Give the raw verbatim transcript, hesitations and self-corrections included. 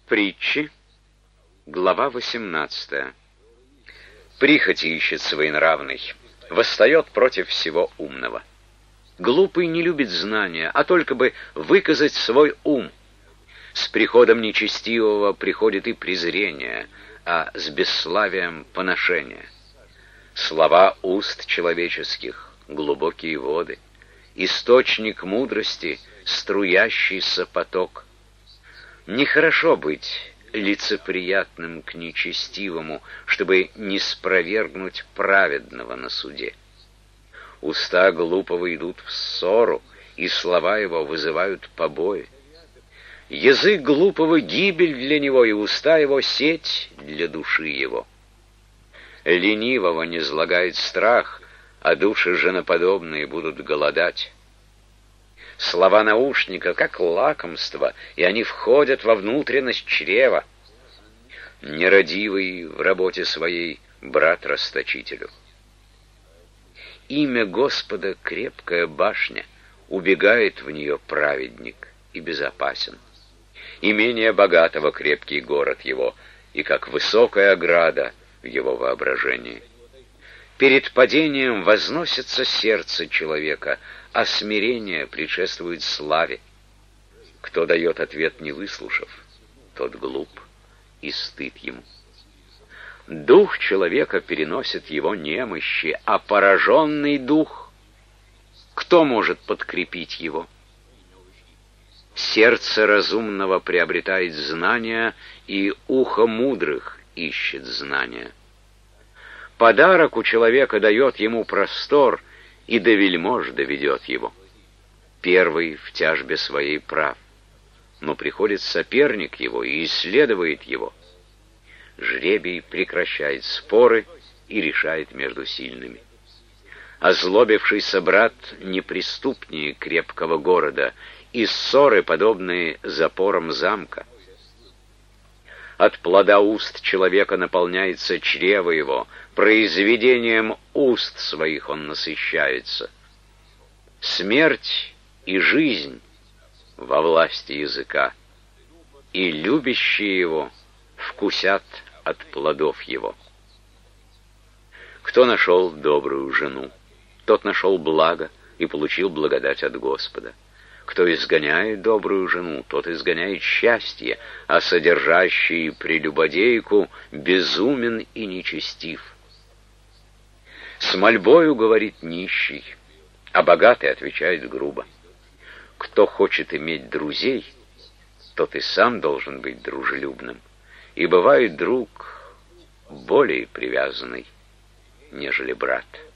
Притчи, глава восемнадцатая. Прихоти ищет своенравный, восстает против всего умного. Глупый не любит знания, а только бы выказать свой ум. С приходом нечестивого приходит и презрение, а с бесславием поношение. Слова уст человеческих — глубокие воды, источник мудрости — струящийся поток. Нехорошо быть лицеприятным к нечестивому, чтобы не спровергнуть праведного на суде. Уста глупого идут в ссору, и слова его вызывают побои. Язык глупого — гибель для него, и уста его — сеть для души его. Ленивого низлагает страх, а души женоподобные будут голодать. Слова наушника как лакомство, и они входят во внутренность чрева. Нерадивый в работе своей брат расточителю. Имя Господа — крепкая башня, убегает в нее праведник и безопасен. Имение богатого — крепкий город его, и как высокая ограда в его воображении. Перед падением возносится сердце человека, а смирение предшествует славе. Кто дает ответ, не выслушав, тот глуп, и стыд ему. Дух человека переносит его немощи, а пораженный дух, кто может подкрепить его? Сердце разумного приобретает знания, и ухо мудрых ищет знания. Подарок у человека дает ему простор, и до вельмож доведет его. Первый в тяжбе своей прав, но приходит соперник его и исследует его. Жребий прекращает споры и решает между сильными. Озлобившийся брат неприступнее крепкого города, и ссоры подобные запорам замка. От плода уст человека наполняется чрево его, произведением уст своих он насыщается. Смерть и жизнь во власти языка, и любящие его вкусят от плодов его. Кто нашел добрую жену, тот нашел благо и получил благодать от Господа. Кто изгоняет добрую жену, тот изгоняет счастье, а содержащий прелюбодейку безумен и нечестив. С мольбою говорит нищий, а богатый отвечает грубо. Кто хочет иметь друзей, тот и сам должен быть дружелюбным, и бывает друг более привязанный, нежели брат.